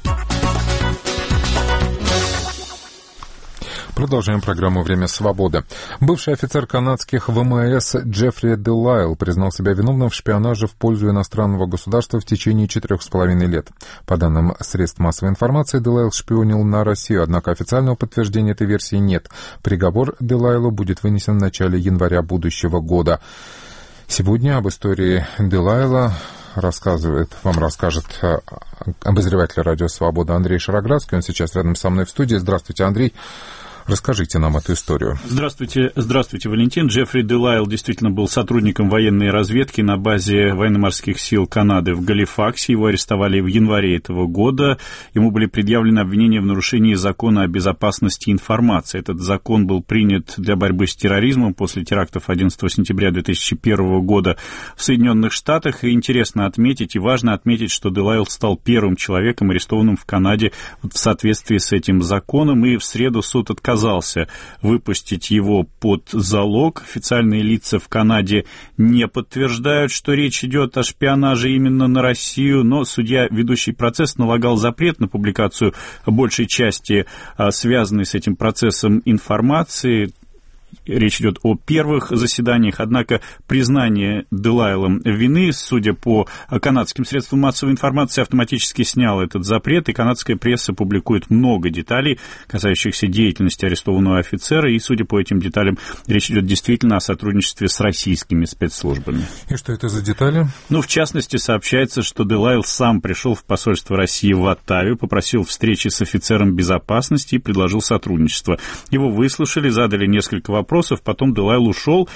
Продолжаем программу «Время свободы». Бывший офицер канадских ВМС Джеффри Делайл признал себя виновным в шпионаже в пользу иностранного государства в течение четырех с половиной лет. По данным средств массовой информации, Делайл шпионил на Россию, однако официального подтверждения этой версии нет. Приговор Делайлу будет вынесен в начале января будущего года. Сегодня об истории Делайла рассказывает, вам расскажет обозреватель «Радио Свобода» Андрей Шароградский. Он сейчас рядом со мной в студии. Здравствуйте, Андрей. Расскажите нам эту историю. Здравствуйте, здравствуйте, Валентин. Джеффри Делайл действительно был сотрудником военной разведки на базе военно-морских сил Канады в Галифаксе. Его арестовали в январе этого года. Ему были предъявлены обвинения в нарушении закона о безопасности информации. Этот закон был принят для борьбы с терроризмом после терактов одиннадцатого сентября две тысячи первого года в Соединенных Штатах. И интересно отметить, и важно отметить, что Делайл стал первым человеком, арестованным в Канаде в соответствии с этим законом. И в среду суд отказался отказался выпустить его под залог. Официальные лица в Канаде не подтверждают, что речь идет о шпионаже именно на Россию, но судья, ведущий процесс, налагал запрет на публикацию большей части связанной с этим процессом информации. Речь идет о первых заседаниях, однако признание Делайлом вины, судя по канадским средствам массовой информации, автоматически снял этот запрет, и канадская пресса публикует много деталей, касающихся деятельности арестованного офицера, и, судя по этим деталям, речь идет действительно о сотрудничестве с российскими спецслужбами. И что это за детали? Ну, в частности, сообщается, что Делайл сам пришел в посольство России в Оттаве, попросил встречи с офицером безопасности и предложил сотрудничество. Его выслушали, задали несколько вопросов. Вопросов, потом Делайл ушел,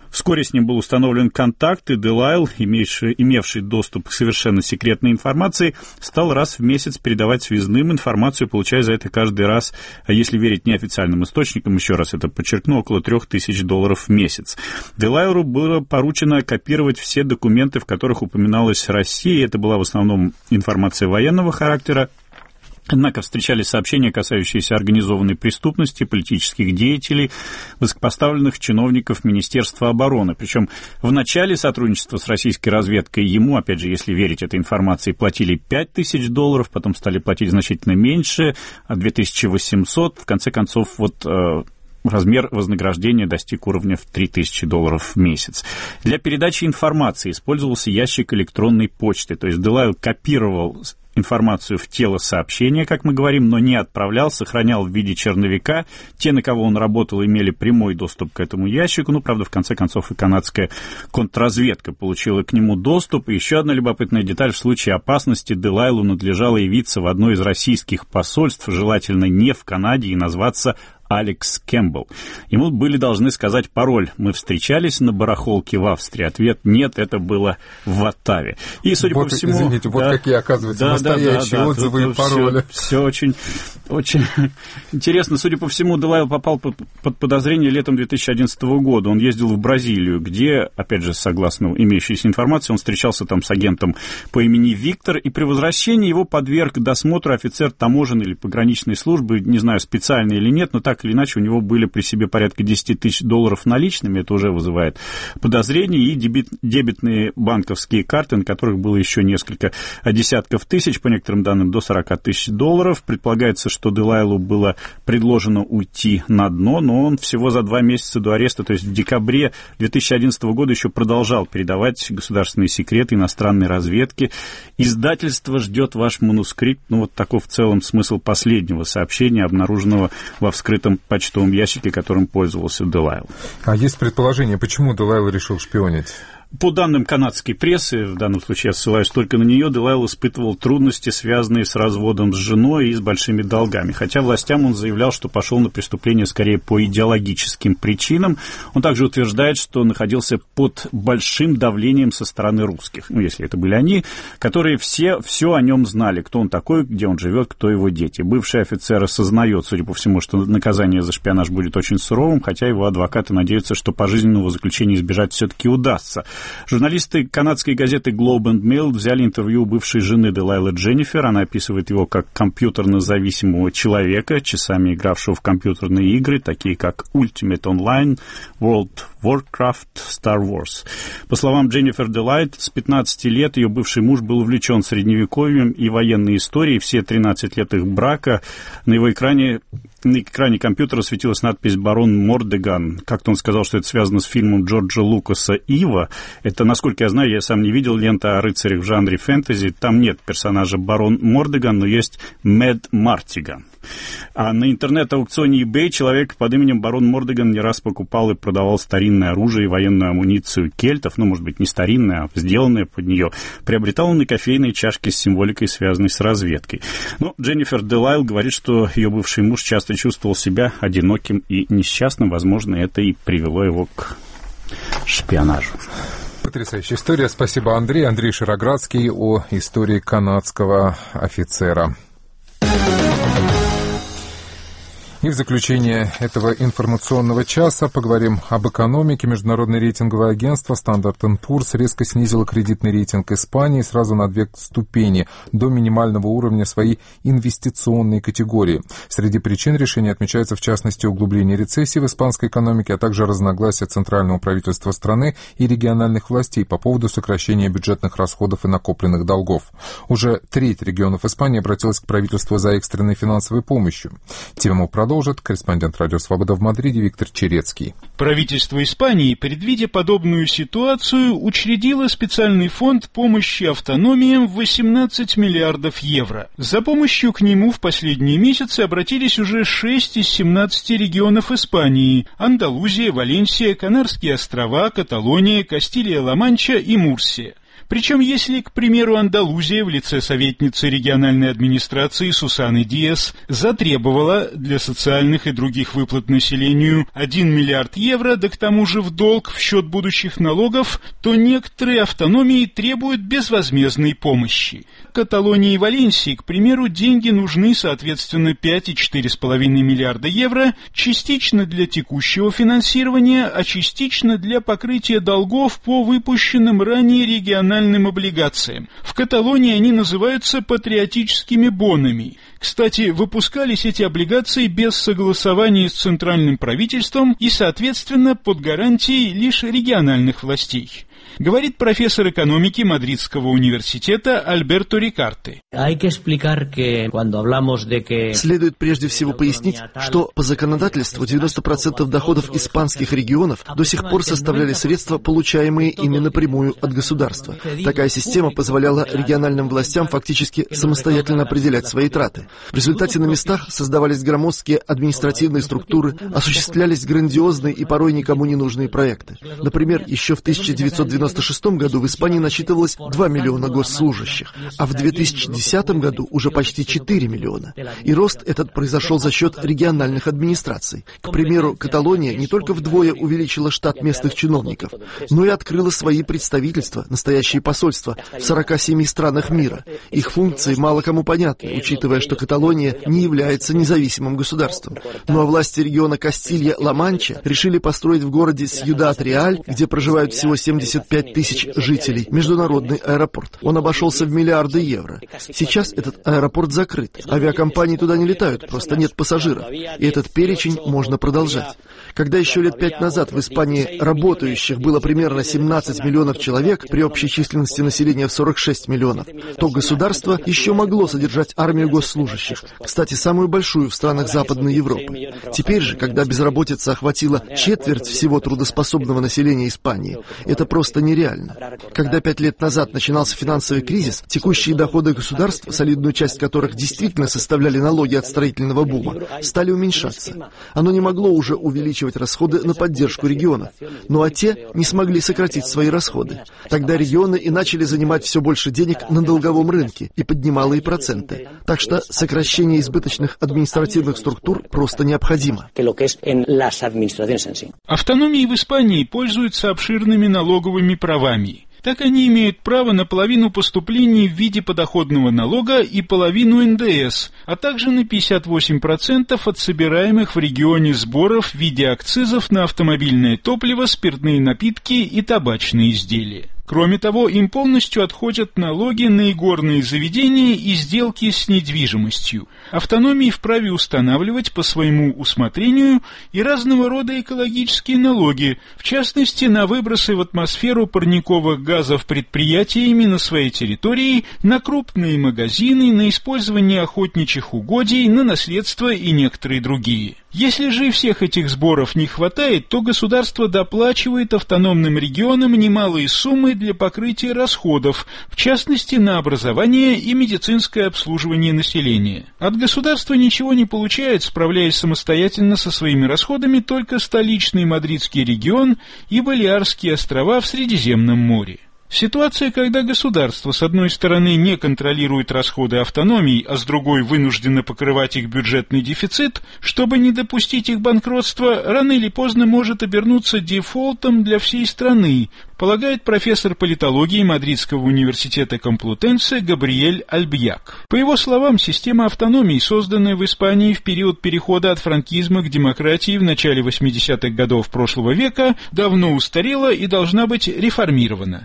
Вскоре с ним был установлен контакт, и Делайл, имевший, имевший доступ к совершенно секретной информации, стал раз в месяц передавать связным информацию, получая за это каждый раз, если верить неофициальным источникам, еще раз это подчеркну, около трех тысяч долларов в месяц. Делайлу было поручено копировать все документы, в которых упоминалась Россия. Это была в основном информация военного характера. Однако встречались сообщения, касающиеся организованной преступности, политических деятелей, высокопоставленных чиновников Министерства обороны. Причем в начале сотрудничества с российской разведкой ему, опять же, если верить этой информации, платили пять тысяч долларов, потом стали платить значительно меньше, две тысячи восемьсот. В конце концов, вот... размер вознаграждения достиг уровня в три тысячи долларов в месяц. Для передачи информации использовался ящик электронной почты, то есть Делайл копировал информацию в тело сообщения, как мы говорим, но не отправлял, сохранял в виде черновика. Те, на кого он работал, имели прямой доступ к этому ящику. Ну, правда, в конце концов, и канадская контрразведка получила к нему доступ. И еще одна любопытная деталь. В случае опасности Делайлу надлежало явиться в одно из российских посольств, желательно не в Канаде, и назваться Алекс Кэмпбелл. Ему были должны сказать пароль. Мы встречались на барахолке в Австрии. Ответ нет, это было в Оттаве. И, судя вот, по всему... Извините, вот да, какие, оказывается, да, настоящие да, да, отзывы да, и пароли. Все, все очень, очень интересно. Судя по всему, Делайл попал под, под подозрение летом две тысячи одиннадцатого года. Он ездил в Бразилию, где, опять же, согласно имеющейся информации, он встречался там с агентом по имени Виктор, и при возвращении его подверг досмотру офицер таможенной или пограничной службы, не знаю, специально или нет, но так или иначе у него были при себе порядка десять тысяч долларов наличными, это уже вызывает подозрения, и дебет, дебетные банковские карты, на которых было еще несколько десятков тысяч, по некоторым данным, до сорок тысяч долларов. Предполагается, что Делайлу было предложено уйти на дно, но он всего за два месяца до ареста, то есть в декабре две тысячи одиннадцатого года, еще продолжал передавать государственные секреты иностранной разведки. Издательство ждет ваш манускрипт. Ну, вот такой в целом смысл последнего сообщения, обнаруженного во вскрытом почтовом ящике, которым пользовался Делайл. А есть предположение, почему Делайл решил шпионить? По данным канадской прессы, в данном случае я ссылаюсь только на нее, Делайл испытывал трудности, связанные с разводом с женой и с большими долгами. Хотя властям он заявлял, что пошел на преступление скорее по идеологическим причинам. Он также утверждает, что находился под большим давлением со стороны русских, ну, если это были они, которые все, все о нем знали, кто он такой, где он живет, кто его дети. Бывший офицер осознает, судя по всему, что наказание за шпионаж будет очень суровым, хотя его адвокаты надеются, что пожизненного заключения избежать все-таки удастся. Журналисты канадской газеты Globe and Mail взяли интервью у бывшей жены Делайла Дженнифер. Она описывает его как компьютерно-зависимого человека, часами игравшего в компьютерные игры, такие как Ultimate Online, World Warcraft, Star Wars. По словам Дженнифер Делайт, с пятнадцати лет ее бывший муж был увлечен средневековьем и военной историей. Все тринадцать лет их брака на его экране На экране компьютера светилась надпись «Барон Мордеган». Как-то он сказал, что это связано с фильмом Джорджа Лукаса «Ива». Это, насколько я знаю, я сам не видел, лента о рыцарях в жанре фэнтези. Там нет персонажа Барон Мордеган, но есть Мэд Мартиган. А на интернет-аукционе eBay человек под именем Барон Мордеган не раз покупал и продавал старинное оружие и военную амуницию кельтов, ну, может быть, не старинное, а сделанное под нее. Приобретал он и кофейные чашки с символикой, связанной с разведкой. Ну, Дженнифер Делайл говорит, что ее бывший муж часто чувствовал себя одиноким и несчастным. Возможно, это и привело его к шпионажу. Потрясающая история. Спасибо, Андрей. Андрей Широградский о истории канадского офицера. И в заключение этого информационного часа поговорим об экономике. Международное рейтинговое агентство Standard энд Poor's резко снизило кредитный рейтинг Испании сразу на две ступени, до минимального уровня своей инвестиционной категории. Среди причин решения отмечается, в частности, углубление рецессии в испанской экономике, а также разногласия центрального правительства страны и региональных властей по поводу сокращения бюджетных расходов и накопленных долгов. Уже треть регионов Испании обратилась к правительству за экстренной финансовой помощью. Тему продолжим. Продолжит корреспондент «Радио Свобода» в Мадриде Виктор Черецкий. Правительство Испании, предвидя подобную ситуацию, учредило специальный фонд помощи автономиям в восемнадцать миллиардов евро. За помощью к нему в последние месяцы обратились уже шесть из семнадцати регионов Испании: Андалузия, Валенсия, Канарские острова, Каталония, Кастилия-Ла-Манча и Мурсия. Причем, если, к примеру, Андалузия в лице советницы региональной администрации Сусаны Диас затребовала для социальных и других выплат населению один миллиард евро, да к тому же в долг в счет будущих налогов, то некоторые автономии требуют безвозмездной помощи. Каталонии и Валенсии, к примеру, деньги нужны, соответственно, пять и четыре с половиной миллиарда евро, частично для текущего финансирования, а частично для покрытия долгов по выпущенным ранее региональным облигациям. В Каталонии они называются патриотическими бонами. Кстати, выпускались эти облигации без согласования с центральным правительством и, соответственно, под гарантией лишь региональных властей. Говорит профессор экономики Мадридского университета Альберто Рикарте. Следует прежде всего пояснить, что по законодательству девяносто процентов доходов испанских регионов до сих пор составляли средства, получаемые ими напрямую от государства. Такая система позволяла региональным властям фактически самостоятельно определять свои траты. В результате на местах создавались громоздкие административные структуры, осуществлялись грандиозные и порой никому не нужные проекты. Например, еще в тысяча девятьсот девяносто шестом году в Испании насчитывалось два миллиона госслужащих, а в две тысячи десятом году уже почти четыре миллиона. И рост этот произошел за счет региональных администраций. К примеру, Каталония не только вдвое увеличила штат местных чиновников, но и открыла свои представительства, настоящие посольства, в сорока семи странах мира. Их функции мало кому понятны, учитывая, что Каталония не является независимым государством. Ну а власти региона Кастилья-Ла-Манча решили построить в городе Сьюдад-Реаль, где проживают всего семьдесят пять тысяч жителей, международный аэропорт. Он обошелся в миллиарды евро. Сейчас этот аэропорт закрыт. Авиакомпании туда не летают, просто нет пассажиров. И этот перечень можно продолжать. Когда еще лет пять назад в Испании работающих было примерно семнадцать миллионов человек при общей численности населения в сорок шесть миллионов, то государство еще могло содержать армию госслужащих, кстати, самую большую в странах Западной Европы. Теперь же, когда безработица охватила четверть всего трудоспособного населения Испании, это просто нереально. Когда пять лет назад начинался финансовый кризис, текущие доходы государства, солидную часть которых действительно составляли налоги от строительного бума, стали уменьшаться. Оно не могло уже увеличивать расходы на поддержку регионов. Ну а те не смогли сократить свои расходы. Тогда регионы и начали занимать все больше денег на долговом рынке и под немалые проценты. Так что сокращение избыточных административных структур просто необходимо. Автономии в Испании пользуются обширными налоговыми правами. Так они имеют право на половину поступлений в виде подоходного налога и половину эн дэ эс, а также на пятьдесят восемь процентов от собираемых в регионе сборов в виде акцизов на автомобильное топливо, спиртные напитки и табачные изделия. Кроме того, им полностью отходят налоги на игорные заведения и сделки с недвижимостью. Автономии вправе устанавливать по своему усмотрению и разного рода экологические налоги, в частности, на выбросы в атмосферу парниковых газов предприятиями на своей территории, на крупные магазины, на использование охотничьих угодий, на наследство и некоторые другие. Если же всех этих сборов не хватает, то государство доплачивает автономным регионам немалые суммы для покрытия расходов, в частности на образование и медицинское обслуживание населения. От государства ничего не получает, справляясь самостоятельно со своими расходами, только столичный мадридский регион и Балеарские острова в Средиземном море. Ситуация, когда государство с одной стороны не контролирует расходы автономий, а с другой вынуждено покрывать их бюджетный дефицит, чтобы не допустить их банкротства, рано или поздно может обернуться дефолтом для всей страны, полагает профессор политологии Мадридского университета Комплутенсе Габриэль Альбьяк. По его словам, система автономий, созданная в Испании в период перехода от франкизма к демократии в начале восьмидесятых годов прошлого века, давно устарела и должна быть реформирована.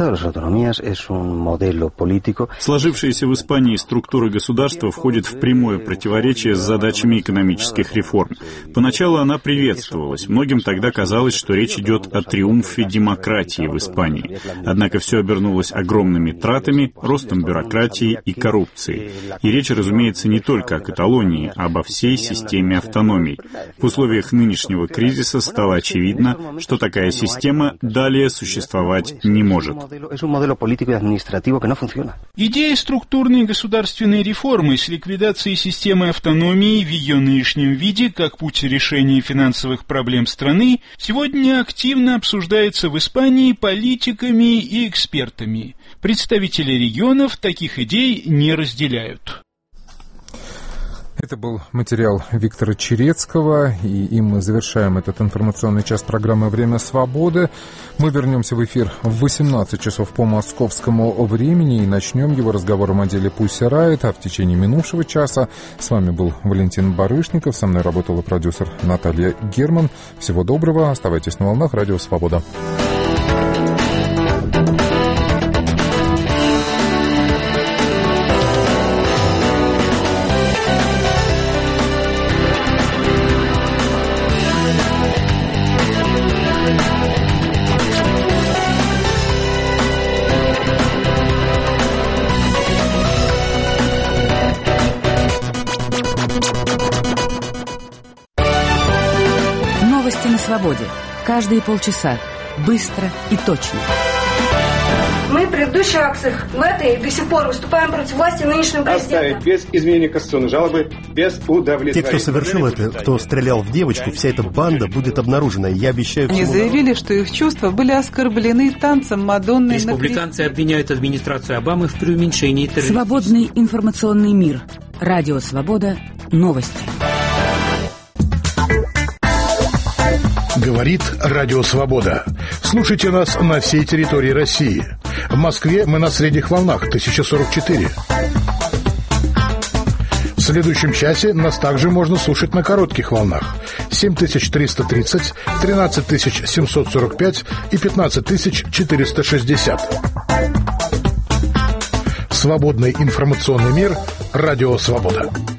Сложившаяся в Испании структура государства входит в прямое противоречие с задачами экономических реформ. Поначалу она приветствовалась. Многим тогда казалось, что речь идет о триумфе демократии в Испании. Однако все обернулось огромными тратами, ростом бюрократии и коррупции. И речь, разумеется, не только о Каталонии, а обо всей системе автономий. В условиях нынешнего кризиса стало очевидно, что такая система далее существовать не может. Идея структурной государственной реформы с ликвидацией системы автономии в ее нынешнем виде как путь решения финансовых проблем страны сегодня активно обсуждается в Испании политиками и экспертами. Представители регионов таких идей не разделяют. Это был материал Виктора Черецкого, и им мы завершаем этот информационный час программы «Время свободы». Мы вернемся в эфир в восемнадцать часов по московскому времени и начнем его разговором о деле Pussy Riot, а в течение минувшего часа с вами был Валентин Барышников, со мной работала продюсер Наталья Герман. Всего доброго, оставайтесь на волнах Радио Свобода. На свободе. Каждые полчаса. Быстро и точно. Мы в предыдущих акциях в этой до сих пор выступаем против власти нынешнего президента. Оставить без изменения конституционной жалобы, без удовлетворения. Те, кто совершил это, кто стрелял в девочку, вся эта банда будет обнаружена. Я обещаю... Они заявили, что их чувства были оскорблены танцем Мадонны. Республиканцы на... обвиняют администрацию Обамы в преуменьшении терроризма. Свободный информационный мир. Радио Свобода. Новости. Говорит Радио Свобода. Слушайте нас на всей территории России. В Москве мы на средних волнах тысяча сорок четыре. В следующем часе нас также можно слушать на коротких волнах семь тысяч триста тридцать, тринадцать тысяч семьсот сорок пять и пятнадцать тысяч четыреста шестьдесят. Свободный информационный мир. Радио Свобода.